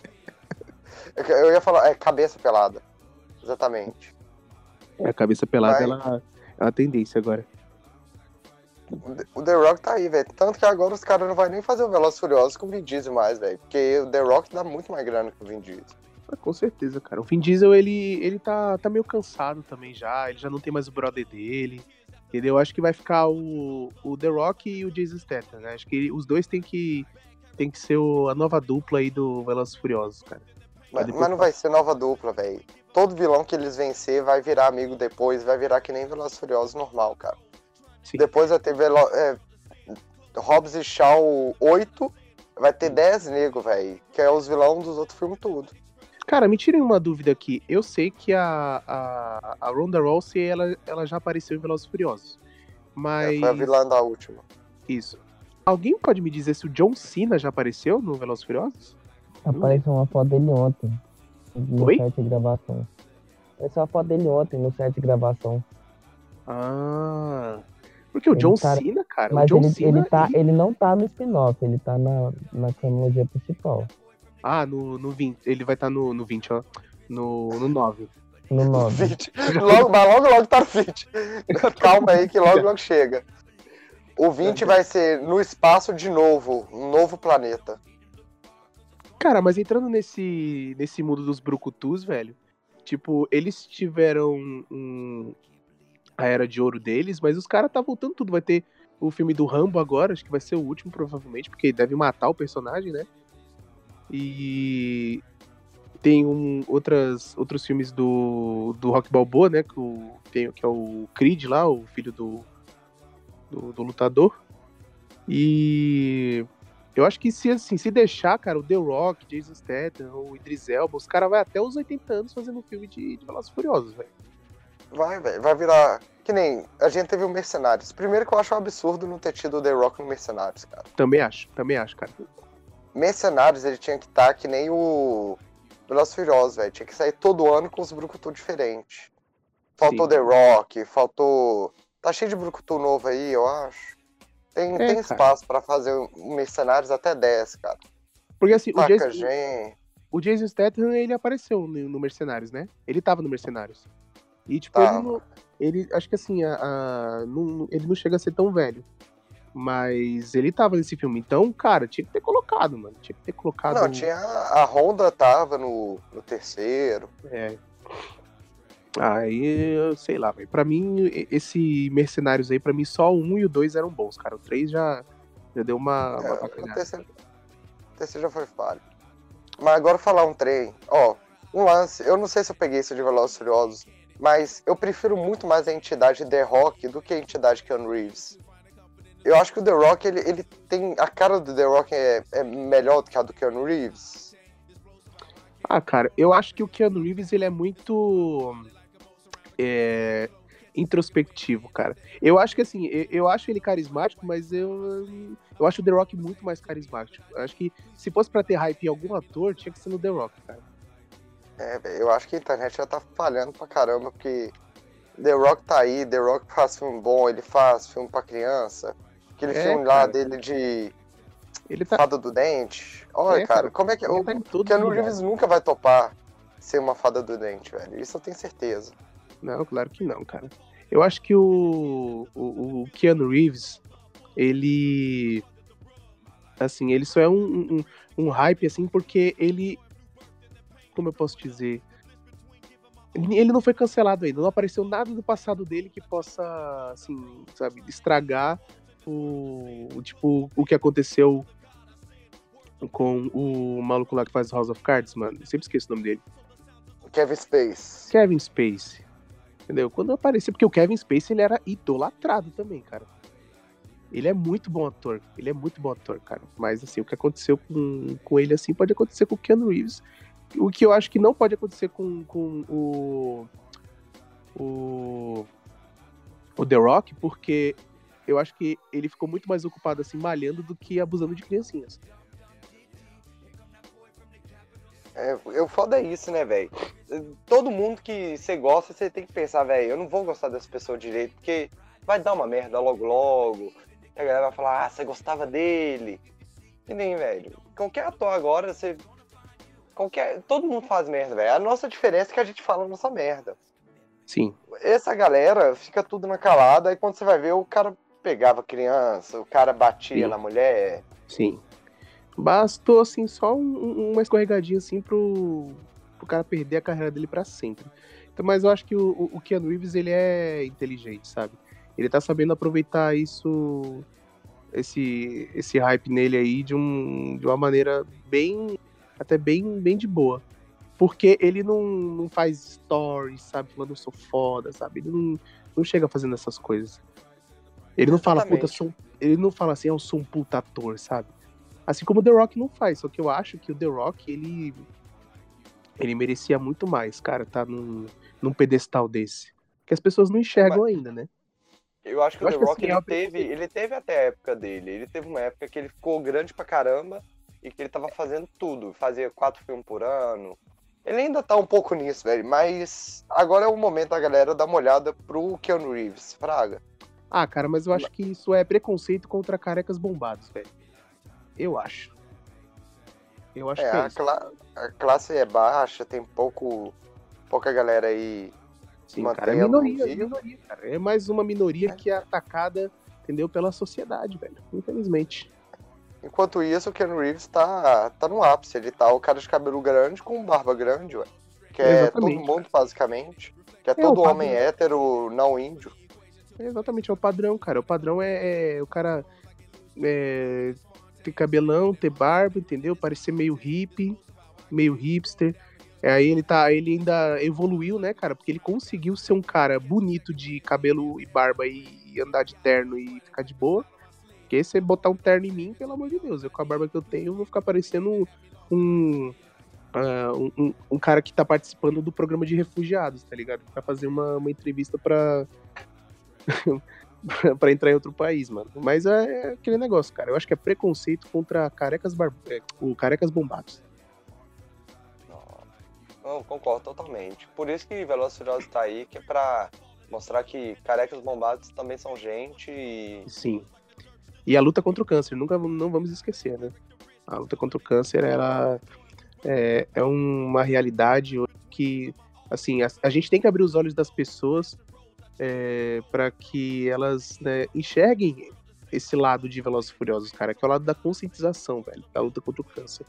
Eu ia falar, é cabeça pelada. Exatamente. É, a cabeça pelada, Mas... ela é uma tendência agora. O The Rock tá aí, velho. Tanto que agora os caras não vão nem fazer o Velozes e Furiosos com o Vin Diesel mais, velho. Porque o The Rock dá muito mais grana que o Vin Diesel. Ah, com certeza, cara. O Vin Diesel, ele, ele tá, tá meio cansado também já. Ele já não tem mais o brother dele. Entendeu? Acho que vai ficar o, o The Rock e o Jason Statham, né? Acho que os dois tem que, tem que ser o, a nova dupla aí do Velozes e Furiosos, cara. Mas, mas não vai ser nova dupla, velho. Todo vilão que eles vencer vai virar amigo depois, vai virar que nem Velozes e Furiosos normal, cara. Sim. Depois vai ter Velo... é, Hobbs e Shaw oito, vai ter dez negros, velho. Que é os vilões dos outros filmes tudo. Cara, me tirem uma dúvida aqui. Eu sei que a, a, a Ronda Rousey, ela, ela já apareceu em Velozes e Furiosos. Mas... É, foi a vilã da última. Isso. Alguém pode me dizer se o John Cena já apareceu no Velozes e Furiosos? Apareceu uma foto dele ontem. No Oi? set de gravação. Apareceu uma foto dele ontem no set de gravação. Ah... Porque o ele John tá... Cena, cara... Mas o John ele, Cena, ele, tá, ele... ele não tá no spin-off, ele tá na, na cronologia principal. Ah, no, no vinte. Ele vai estar tá no, no vinte, ó. No, no nove. No nove. vinte. Logo, mas logo, logo tá no vinte. Calma aí que logo, logo chega. O vinte vai ser no espaço de novo. Um novo planeta. Cara, mas entrando nesse, nesse mundo dos brucutus, velho. Tipo, eles tiveram um, a era de ouro deles, mas os caras tá voltando tudo. Vai ter o filme do Rambo agora, acho que vai ser o último, provavelmente, porque deve matar o personagem, né? E tem um, outras, outros filmes do, do Rock Balboa, né? Que, o, tem, que é o Creed lá, o filho do, do, do lutador. E eu acho que se, assim, se deixar, cara, o The Rock, Jason Statham, o Idris Elba, os caras vão até os oitenta anos fazendo um filme de, de Velozes e Furiosos, velho. Vai, velho. Vai virar... Que nem a gente teve o Mercenários. Primeiro que eu acho um absurdo não ter tido o The Rock no Mercenários, cara. Também acho, também acho, cara. Mercenários, ele tinha que estar que nem o Velozes e Furiosos, velho. Tinha que sair todo ano com os brucutu diferentes. Faltou Sim. The Rock, faltou... Tá cheio de brucutu novo aí, eu acho. Tem, É, tem cara. espaço pra fazer um Mercenários até dez, cara. Porque assim, o Taca Jason, gente. o Jason Statham, ele apareceu no, no Mercenários, né? Ele tava no Mercenários. E, tipo, Tava. ele não... Ele, acho que assim, a, a- não- ele não chega a ser tão velho. Mas ele tava nesse filme. Então, cara, tinha que ter colocado, mano. Tinha que ter colocado... Não, tinha... A Honda tava no, no terceiro. É. Aí, eu sei lá, velho. Pra mim, e- esse Mercenários aí, pra mim, só o um e o dois eram bons, cara. O três já, já deu uma, uma É, o bacalhada. terceiro, o terceiro já foi falho. Mas agora falar um trem. Ó, um lance. Eu não sei se eu peguei isso de Velozes e Furiosos, mas eu prefiro muito mais a entidade The Rock do que a entidade Keanu Reeves. Eu acho que o The Rock, ele, ele tem... A cara do The Rock é, é melhor do que a do Keanu Reeves. Ah, cara, eu acho que o Keanu Reeves, ele é muito é, introspectivo, cara. Eu acho que, assim, eu, eu acho ele carismático, mas eu, eu acho o The Rock muito mais carismático. Eu acho que se fosse pra ter hype em algum ator, tinha que ser no The Rock, cara. É, velho, eu acho que a internet já tá falhando pra caramba, porque The Rock tá aí, The Rock faz filme bom, ele faz filme pra criança. Aquele É, filme lá cara. dele de Ele tá, Fada do Dente. Olha, É, cara, cara, como é que... ele O tá em todos Keanu os Reeves lugares. nunca vai topar ser uma Fada do Dente, velho. Isso eu tenho certeza. Não, claro que não, cara. Eu acho que o, o, o Keanu Reeves, ele... Assim, ele só é um, um, um hype, assim, porque ele... Como eu posso dizer? Ele ele não foi cancelado ainda. Não apareceu nada do passado dele que possa, assim, sabe, estragar o, o tipo, o que aconteceu com o maluco lá que faz House of Cards, mano. Eu sempre esqueço o nome dele. Kevin Space. Kevin Spacey. Entendeu? Quando apareceu, porque o Kevin Spacey, ele era idolatrado também, cara. Ele é muito bom ator. Ele é muito bom ator, cara. Mas, assim, o que aconteceu com, com ele, assim, pode acontecer com o Keanu Reeves. O que eu acho que não pode acontecer com, com o, o... O The Rock, porque eu acho que ele ficou muito mais ocupado, assim, malhando do que abusando de criancinhas. É, o foda é isso, né, velho? Todo mundo que você gosta, você tem que pensar, velho, eu não vou gostar dessa pessoa direito, porque vai dar uma merda logo logo. A galera vai falar, ah, você gostava dele. E nem, velho. Qualquer ator agora, você... Qualquer... Todo mundo faz merda, velho. A nossa diferença é que a gente fala a nossa merda. Sim. Essa galera fica tudo na calada, aí quando você vai ver, o cara pegava criança, o cara batia Sim. na mulher. Sim. Bastou, assim, só um- uma escorregadinha, assim, pro, pro cara perder a carreira dele pra sempre. Então, mas eu acho que o, o Keanu Reeves, ele é inteligente, sabe? Ele tá sabendo aproveitar isso, esse, esse hype nele aí de, um, de uma maneira bem, até bem, bem de boa. Porque ele não, não faz stories, sabe? Falando, eu sou foda, sabe? Ele não, não chega fazendo essas coisas. Ele não fala, puta, Exatamente. sou um... ele não fala assim, eu sou um puta ator, sabe? Assim como o The Rock não faz, só que eu acho que o The Rock, ele ele merecia muito mais, cara, tá num, num pedestal desse. Que as pessoas não enxergam ainda, né? Eu acho que Eu o acho The que Rock, assim, é ele, uma teve, ele teve até a época dele. Ele teve uma época que ele ficou grande pra caramba e que ele tava fazendo tudo. Fazia quatro filmes por ano. Ele ainda tá um pouco nisso, velho. Mas agora é o momento da galera dar uma olhada pro Keanu Reeves, fraga. Ah, cara, mas eu acho que isso é preconceito contra carecas bombados, velho. Eu acho. Eu acho É, que é a, isso. cla- a classe é baixa, tem pouco, pouca galera aí. Sim, cara, é mantendo minoria, é vivo. minoria, cara. É mais uma minoria que é atacada, entendeu? Pela sociedade, velho. Infelizmente. Enquanto isso, o Keanu Reeves tá, tá no ápice. Ele tá o cara de cabelo grande com barba grande, ué. Que é Exatamente, todo mundo, basicamente. Que é, É, todo o homem padrão. hétero, não índio. É exatamente, é o padrão, cara. O padrão é, é o cara é, ter cabelão, ter barba, entendeu? Parecer meio hippie, meio hipster. É, aí ele tá, ele ainda evoluiu, né, cara? Porque ele conseguiu ser um cara bonito de cabelo e barba e andar de terno e ficar de boa. Porque se você botar um terno em mim, pelo amor de Deus, eu com a barba que eu tenho, eu vou ficar parecendo um, ah, um, um, um cara que tá participando do programa de refugiados, tá ligado? Pra fazer uma, uma entrevista pra, pra entrar em outro país, mano. Mas é aquele negócio, cara. Eu acho que é preconceito contra carecas, bar... é, o carecas bombados. Não, concordo totalmente. Por isso que Velozes e Furiosos tá aí, que é pra mostrar que carecas bombados também são gente e... Sim. E a luta contra o câncer, nunca não vamos esquecer, né? A luta contra o câncer, ela é, é uma realidade que, assim, a, a gente tem que abrir os olhos das pessoas é, para que elas, né, enxerguem esse lado de Velozes e Furiosos, cara, que é o lado da conscientização, velho, da luta contra o câncer.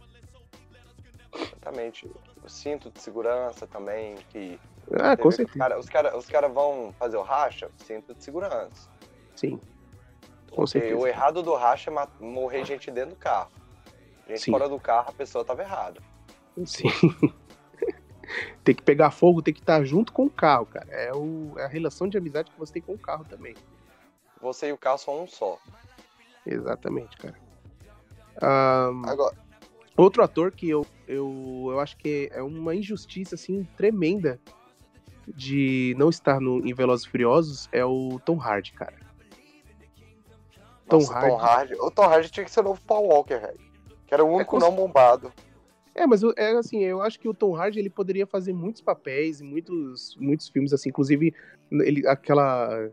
Exatamente. O cinto de segurança também, que... Ah, com certeza. Cara, os caras os cara vão fazer o racha, cinto de segurança. Sim. Com Porque certeza. o errado do racha é ma- morrer gente dentro do carro. Gente Sim. fora do carro, a pessoa tava errada. Sim. Tem que pegar fogo, tem que estar junto com o carro, cara. É, o, é a relação de amizade que você tem com o carro também. Você e o carro são um só. Exatamente, cara. Um, Agora, outro ator que eu, eu, eu acho que é uma injustiça, assim, tremenda de não estar no, em Velozes e Furiosos é o Tom Hardy, cara. nossa, Tom Tom Hardy. Hardy. O Tom Hardy tinha que ser o novo Paul Walker, velho. Que era o único cons- não bombado. É, mas eu- é assim, eu acho que o Tom Hardy ele poderia fazer muitos papéis, muitos, muitos filmes, assim, inclusive ele, aquela,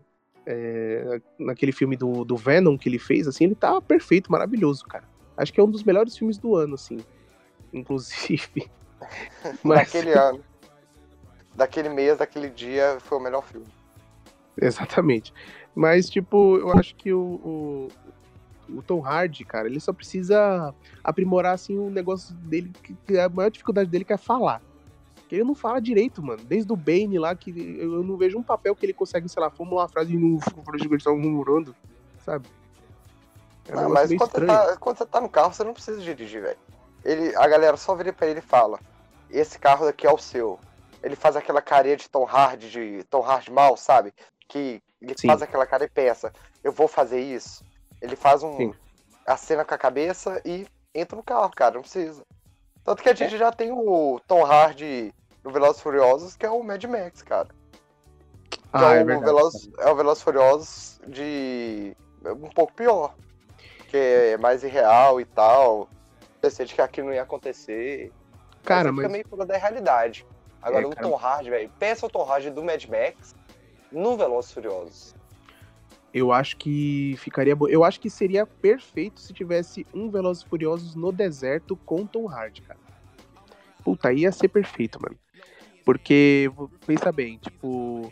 é, naquele filme do, do Venom que ele fez, assim, ele tá perfeito, maravilhoso, cara. Acho que é um dos melhores filmes do ano, assim, inclusive. Mas- Daquele ano. Daquele mês, daquele dia, foi o melhor filme. Exatamente. Mas, tipo, eu acho que o, o, o Tom Hardy, cara, ele só precisa aprimorar, assim, o negócio dele, que que a maior dificuldade dele que é falar. Porque ele não fala direito, mano. Desde o Bane lá, que eu eu não vejo um papel que ele consegue, sei lá, formular uma frase e não parece que eles estavam murmurando, sabe? É um Não, negócio mas meio quando você, estranho. tá, quando você tá no carro, você não precisa dirigir, velho. Ele, a galera só vira pra ele e fala: esse carro daqui é o seu. Ele faz aquela carinha de Tom Hardy, de Tom Hardy mal, sabe? Que ele Sim. faz aquela cara e pensa: eu vou fazer isso. Ele faz um Sim. acena com a cabeça e entra no carro, cara, não precisa. Tanto que a É. gente já tem o Tom Hardy no Velozes e Furiosos, que é o Mad Max, cara. Que Ah, é, é o verdade. Veloz, é o Velozes e Furiosos de um pouco pior. Que é mais irreal e tal. Você de que aquilo não ia acontecer. Cara, Aí você mas... fica meio fora da realidade. Agora É, o cara. Tom Hardy, velho. Pensa o Tom Hardy do Mad Max no Velozes e Furiosos. Eu acho que ficaria bom. Eu acho que seria perfeito se tivesse um Velozes e Furiosos no deserto com Tom Hardy, cara. Puta, aí ia ser perfeito, mano. Porque, pensa bem, tipo,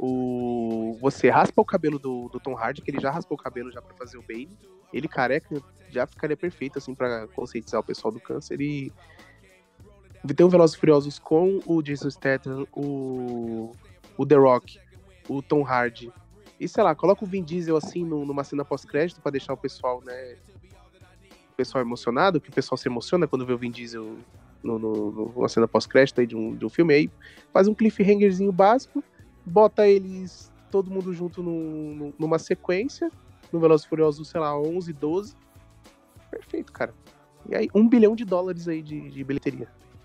o... você raspa o cabelo do, do Tom Hardy, que ele já raspou o cabelo já pra fazer o Bane. Ele careca já ficaria perfeito, assim, pra conscientizar o pessoal do câncer. E tem o Velozes e Furiosos com o Jason Statham, o, o The Rock, o Tom Hardy. E sei lá, coloca o Vin Diesel assim no- numa cena pós-crédito pra deixar o pessoal, né? O pessoal emocionado, que o pessoal se emociona quando vê o Vin Diesel no, no, numa cena pós-crédito aí de um, de um filme. Aí faz um cliffhangerzinho básico, bota eles todo mundo junto num- num- numa sequência, no Velozes e Furiosos, sei lá, onze, doze. Perfeito, cara. E aí, um bilhão de dólares aí de, de bilheteria.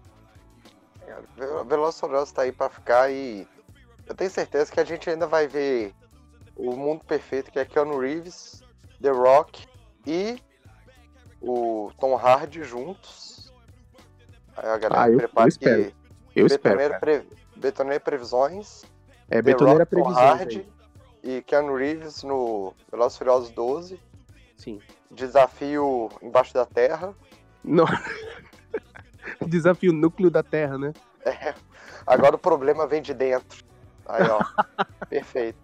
É, Velozes e Furiosos tá aí pra ficar e eu tenho certeza que a gente ainda vai ver o mundo perfeito, que é Keanu Reeves, The Rock e o Tom Hardy juntos. Aí a galera Ah, eu- prepara eu espero. que Eu espero, Betoneira, cara. pre... Betoneira Previsões, É, The betoneira Rock, Tom previsões Hardy aí. e Keanu Reeves no Velozes e Furiosos doze. Sim. Desafio embaixo da terra. Não. Desafio núcleo da Terra, né? É. Agora o problema vem de dentro. Aí, ó. Perfeito.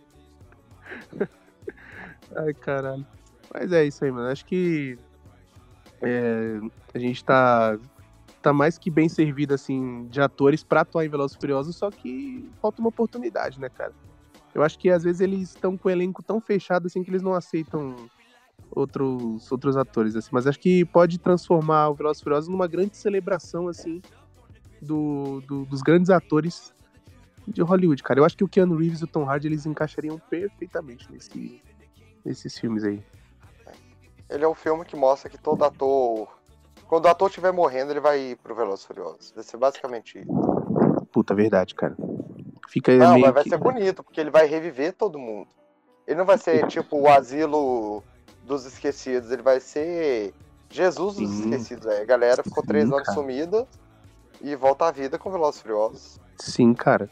Ai, caralho. Mas é isso aí, mano. Acho que é, a gente tá, tá mais que bem servido, assim, de atores pra atuar em Velozes e Furiosos, só que falta uma oportunidade, né, cara? Eu acho que às vezes eles estão com o elenco tão fechado, assim, que eles não aceitam outros, outros atores, assim. Mas acho que pode transformar o Velozes e Furiosos numa grande celebração, assim, do, do- dos grandes atores de Hollywood, cara. Eu acho que o Keanu Reeves e o Tom Hardy, eles encaixariam perfeitamente nesse, nesses filmes aí. Ele é um filme que mostra que todo ator... Quando o ator estiver morrendo, ele vai ir pro Velozes e Furiosos. Vai ser basicamente isso. Puta, verdade, cara. Fica Não, meio mas vai que... ser bonito, porque ele vai reviver todo mundo. Ele não vai ser tipo o asilo dos esquecidos, ele vai ser Jesus dos Sim. esquecidos. Aí. A galera ficou Sim, três anos cara. sumida e volta à vida com Velozes e Furiosos. Sim, cara.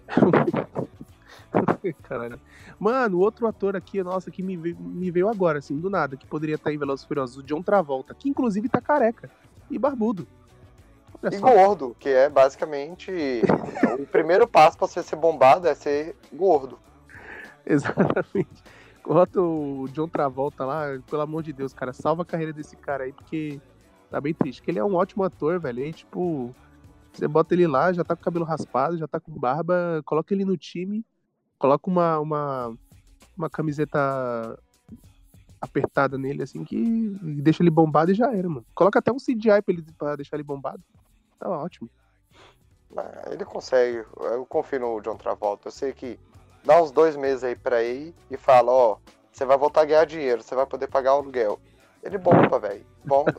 Caralho. Mano, outro ator aqui, nossa, que me veio, me veio agora, assim, do nada, que poderia estar em Velozes e Furiosos, o John Travolta, que inclusive tá careca e barbudo. Olha E só. gordo, que é basicamente o primeiro passo pra você ser bombado é ser gordo. Exatamente. Bota o John Travolta lá, pelo amor de Deus, cara, salva a carreira desse cara aí, porque tá bem triste, porque ele é um ótimo ator, velho, e tipo, você bota ele lá, já tá com o cabelo raspado, já tá com barba, coloca ele no time, coloca uma, uma, uma camiseta apertada nele, assim, que deixa ele bombado e já era, mano. Coloca até um C G I pra, ele, pra deixar ele bombado, tá ótimo. Ah, ele consegue, eu confio no John Travolta, eu sei que dá uns dois meses aí pra ir e fala, ó, você vai voltar a ganhar dinheiro, você vai poder pagar o aluguel. Ele bomba, velho, bomba.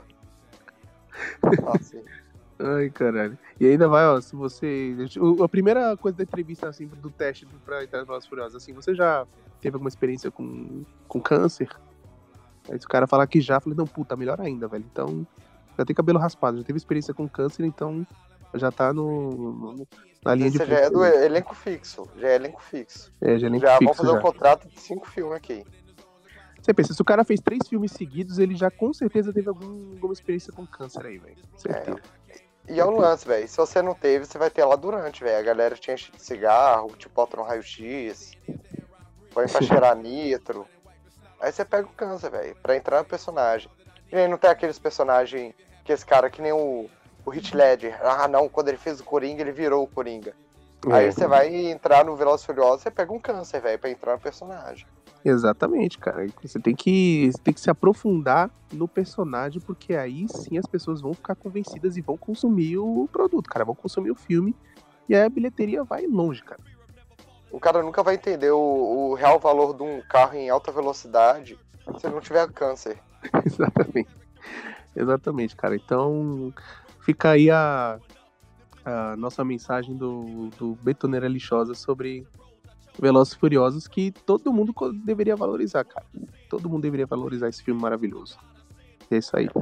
Assim. Ai, caralho. E ainda vai, ó, se você... o- A primeira coisa da entrevista, assim, do teste pra entrar no Velozes e Furiosos, assim, você já teve alguma experiência com, com câncer? Aí se o cara falar que já, eu falei, não, puta, melhor ainda, velho. Então, já tem cabelo raspado, já teve experiência com câncer, então já tá no, no- na linha de Você já é do frente. elenco fixo, já é elenco fixo. É, já é nem Já vamos fixo fazer já. um contrato de cinco filmes aqui. Você pensa, se o cara fez três filmes seguidos, ele já com certeza teve algum, alguma experiência com câncer aí, velho. Certeza. E é um lance, velho. Se você não teve, você vai ter lá durante, velho. A galera te enche de cigarro, te bota no raio-x, põe pra cheirar nitro. Aí você pega o câncer, velho, pra entrar no personagem. E aí não tem aqueles personagens que esse cara, que nem o, o Heath Ledger. Ah, não, quando ele fez o Coringa, ele virou o Coringa. Aí É. você vai entrar no Velozes e Furiosos, você pega um câncer, velho, pra entrar no personagem. Exatamente, cara. Você tem que, você tem que se aprofundar no personagem, porque aí sim as pessoas vão ficar convencidas e vão consumir o produto, cara. Vão consumir o filme e aí a bilheteria vai longe, cara. O cara nunca vai entender o, o real valor de um carro em alta velocidade se não tiver câncer. Exatamente. Exatamente, cara. Então, fica aí a, a nossa mensagem do, do Betoneira Lixosa sobre Velozes e Furiosos, que todo mundo co- deveria valorizar, cara. Todo mundo deveria valorizar esse filme maravilhoso. É isso aí.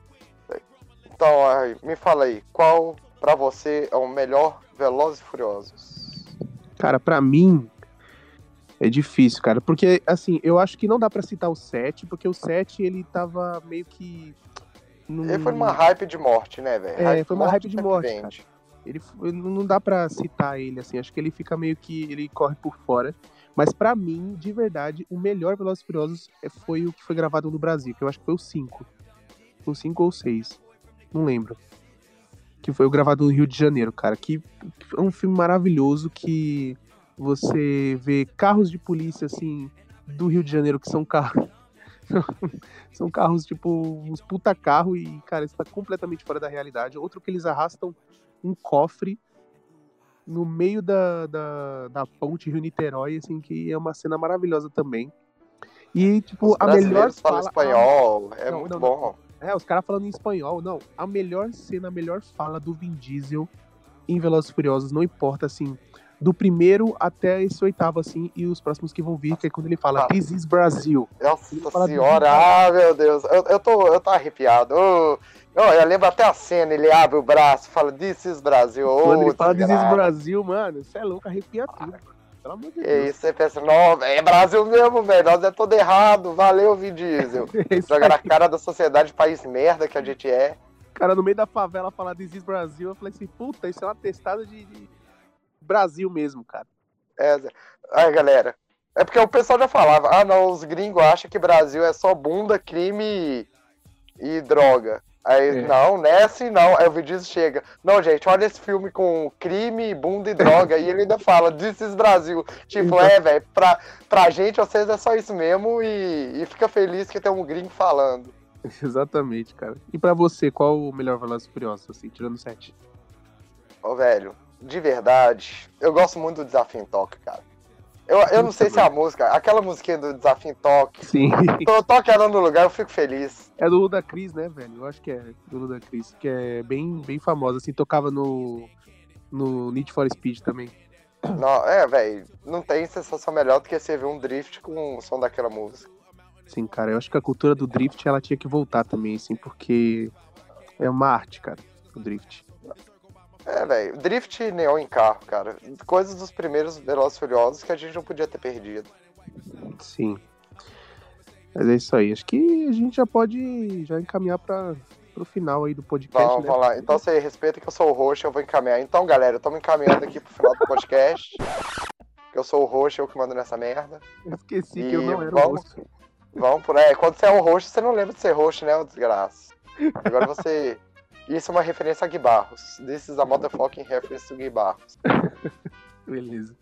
Então, ai, me fala aí, qual pra você é o melhor Velozes e Furiosos? Cara, pra mim é difícil, cara, porque assim, eu acho que não dá pra citar o sete, porque o sete ele tava meio que num- Ele foi uma hype de morte, né, velho? É, Hype foi uma hype de sempre morte, vende. ele f- não dá pra citar ele assim, acho que ele fica meio que ele corre por fora, mas pra mim, de verdade, o melhor Velozes e Furiosos é- foi o que foi gravado no Brasil, que eu acho que foi o cinco. O cinco ou seis, não lembro. Que foi o gravado no Rio de Janeiro, cara, que é um filme maravilhoso que você vê carros de polícia, assim, do Rio de Janeiro, que são carros... são carros, tipo, uns puta carro e, cara, isso tá completamente fora da realidade. Outro que eles arrastam um cofre no meio da, da, da ponte Rio-Niterói, assim, que é uma cena maravilhosa também. E, tipo, Os a melhor brasileiros falam fala... espanhol, é Não, muito não, bom. É, os caras falando em espanhol. Não, a melhor cena, a melhor fala do Vin Diesel em Velozes e Furiosos, não importa, assim, do primeiro até esse oitavo, assim, e os próximos que vão vir, que é quando ele fala, This is Brasil. Nossa Ele fala senhora, do- ah, meu Deus, eu, eu, tô, eu tô arrepiado. Ô, eu, eu lembro até a cena, ele abre o braço, fala, This is Brasil. Quando Ô, ele fala This is desgraça. Brasil, mano, isso é louco, arrepia tudo, mano. Pelo amor de E Deus. aí você pensa, não, é Brasil mesmo, velho, nós é todo errado, valeu, Vin Diesel. É isso Joga na aí. cara da sociedade, país merda que a gente é. Cara, no meio da favela falar This is Brasil, eu falei assim, puta, isso é um atestado de, de Brasil mesmo, cara. É, aí, galera, é porque o pessoal já falava, ah, não, os gringos acham que Brasil é só bunda, crime e, e droga. Aí, É. não, não é assim não. Aí o Vin Diesel chega, não, gente, olha esse filme com crime, bunda e droga. E ele ainda fala, This is Brasil. Tipo, Então. é, velho, pra, pra gente, vocês é só isso mesmo e, e fica feliz que tem um gringo falando. Exatamente, cara. E pra você, qual o melhor Velozes e Furiosos, assim, tirando o sete? Ô, velho, de verdade, eu gosto muito do Desafio em Tóquio, cara. Eu, eu não sei se é a música, aquela musiquinha do Desafio em Tóquio, Sim. tô toquando no lugar, eu fico feliz. É do Ludacris, né, velho? Eu acho que é do Ludacris, que é bem, bem famosa, assim, tocava no, no Need for Speed também. Não, é, velho, não tem sensação melhor do que você ver um drift com o som daquela música. Sim, cara, eu acho que a cultura do drift, ela tinha que voltar também, assim, porque é uma arte, cara, o drift. É, velho, drift e neon em carro, cara. Coisas dos primeiros Velozes e Furiosos que a gente não podia ter perdido. Sim. Mas é isso aí. Acho que a gente já pode já encaminhar para pro final aí do podcast, Vamos, né? vamos lá. Então você respeita que eu sou o host, eu vou encaminhar. Então, galera, estamos encaminhando aqui pro final do podcast. Que eu sou o host, eu que mando nessa merda. Eu esqueci E que eu não era vamos, o host. Vamos por aí. Quando você é um host, você não lembra de ser host, né, ô desgraça? Agora você... Isso é uma referência a Gui Barros. This is a motherfucking reference to Gui Barros. Beleza.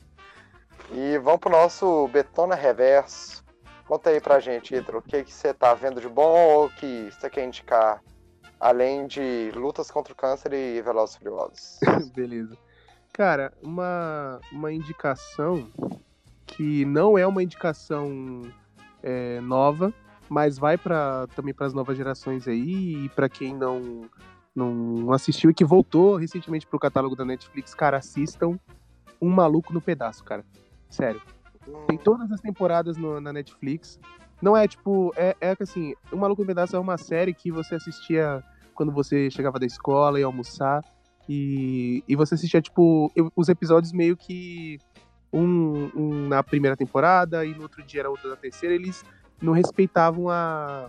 E vamos pro nosso Betona Reverso. Conta aí pra gente, Ítalo, o que que você tá vendo de bom ou que você quer indicar, além de lutas contra o câncer e Velozes e Furiosos? Beleza. Cara, uma, uma indicação que não é uma indicação é, nova, mas vai pra, também para as novas gerações aí, e para quem não, não assistiu e que voltou recentemente pro catálogo da Netflix, cara, assistam Um Maluco no Pedaço, cara. Sério. Tem todas as temporadas no, na Netflix. Não é tipo, é, é que assim, Um Maluco no Pedaço é uma série que você assistia quando você chegava da escola e ia almoçar. E, e você assistia, tipo, eu- os episódios meio que um, um na primeira temporada e no outro dia era outro da terceira. Eles não respeitavam a,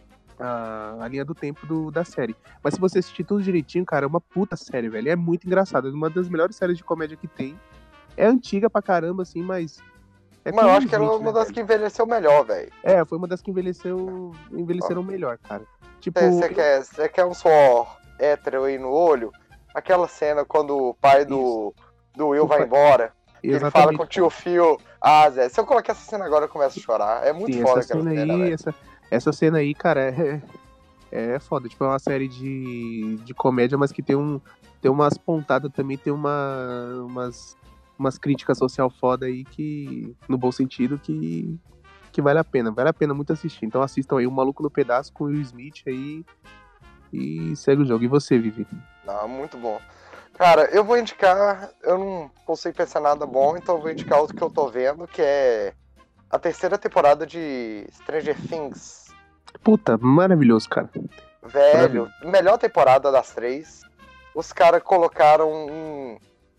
a, a linha do tempo do, da série. Mas se você assistir tudo direitinho, cara, é uma puta série, velho. É muito engraçado. É uma das melhores séries de comédia que tem. É antiga pra caramba, assim, mas... É Mas eu com acho que ela é gente, uma né, das velho? que envelheceu melhor, velho. É, foi uma das que envelheceu, envelheceram melhor, cara. Tipo, Você quer, você quer um suor hétero aí no olho? Aquela cena quando o pai do, do Will O vai pai- embora, que ele fala exatamente. com o tio Phil, ah, Zé, se eu colocar essa cena agora eu começo a chorar. É muito Sim, foda essa aquela cena cena, aí, velho. essa, essa cena aí, cara, é, é foda. Tipo, é uma série de, de comédia, mas que tem, um, tem umas pontadas também, tem uma, umas, umas críticas social foda aí que, no bom sentido, que, que vale a pena. Vale a pena muito assistir. Então assistam aí, Um Maluco no Pedaço com o Will Smith aí e segue o jogo. E você, Vivi? Não, muito bom. Cara, eu vou indicar, eu não consigo pensar nada bom, então eu vou indicar outro que eu tô vendo, que é a terceira temporada de Stranger Things. Puta, maravilhoso, cara. Velho, melhor temporada das três. Os caras colocaram um-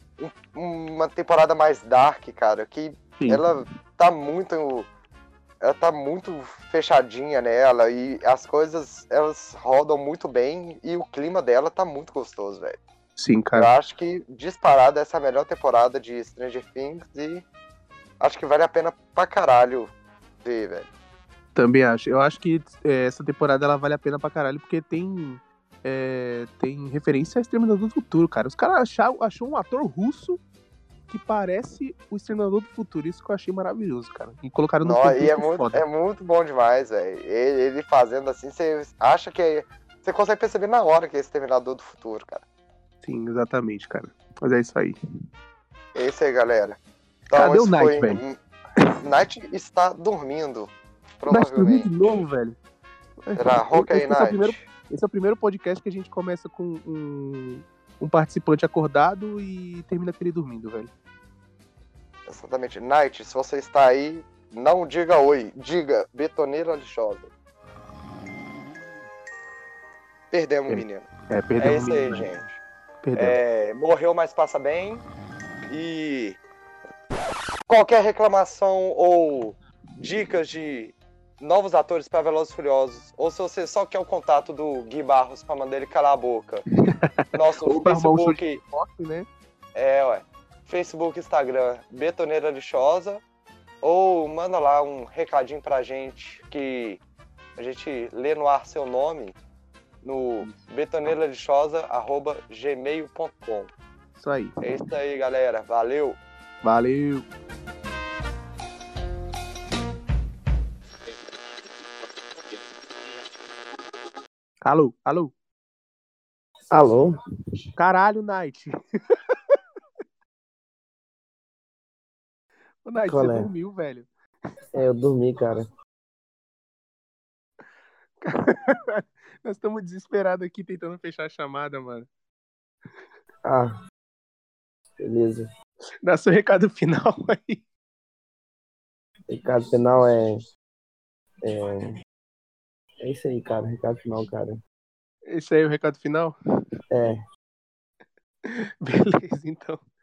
um- uma temporada mais dark, cara, que Sim. ela tá muito. Ela tá muito fechadinha nela e as coisas elas rodam muito bem e o clima dela tá muito gostoso, velho. Sim, Eu cara. acho que disparada essa é a melhor temporada de Stranger Things e acho que vale a pena pra caralho ver, velho. Também acho. Eu acho que é, essa temporada ela vale a pena pra caralho, porque tem, é, tem referência a Exterminador do Futuro, cara. Os caras achou, achou um ator russo que parece o Exterminador do Futuro. Isso que eu achei maravilhoso, cara. E colocaram no Nó, e é contexto muito, foda. é muito bom demais, velho. Ele, ele fazendo assim, você acha que é. Você consegue perceber na hora que é Exterminador do Futuro, cara. Sim, exatamente, cara. Mas é isso aí. É isso aí, galera. Então, Cadê o esse Knight, foi... velho? Knight está dormindo, Mas dormiu provavelmente. de novo, velho. Será? Rock aí, esse, esse, é o primeiro, Knight. esse é o primeiro podcast que a gente começa com um, um participante acordado e termina com ele dormindo, velho. Exatamente. Knight, se você está aí, não diga oi, diga betoneira lixosa. Perdemos o É, menino. É, É perdeu isso aí, gente. Perdeu. É, morreu, mas passa bem. E qualquer reclamação ou dicas de novos atores para Velozes e Furiosos, ou se você só quer o contato do Gui Barros para mandar ele calar a boca, nosso Ou pra arrumar um show Facebook, de rock, né? é, ué, Facebook, Instagram, Betoneira Lixosa, ou manda lá um recadinho pra gente que a gente lê no ar seu nome no betoneiralixosa arroba gmail ponto com. Isso aí. É isso aí, galera. Valeu! Valeu. Alô, alô. Alô? Caralho, Night. Ô, Night, Qual você é? dormiu, velho. É, eu dormi, cara. Nós estamos desesperados aqui tentando fechar a chamada, mano. Ah, beleza. Dá seu recado final aí. Recado final é. É, é isso aí, cara. Recado final, cara. Esse aí é o recado final? É. Beleza, então.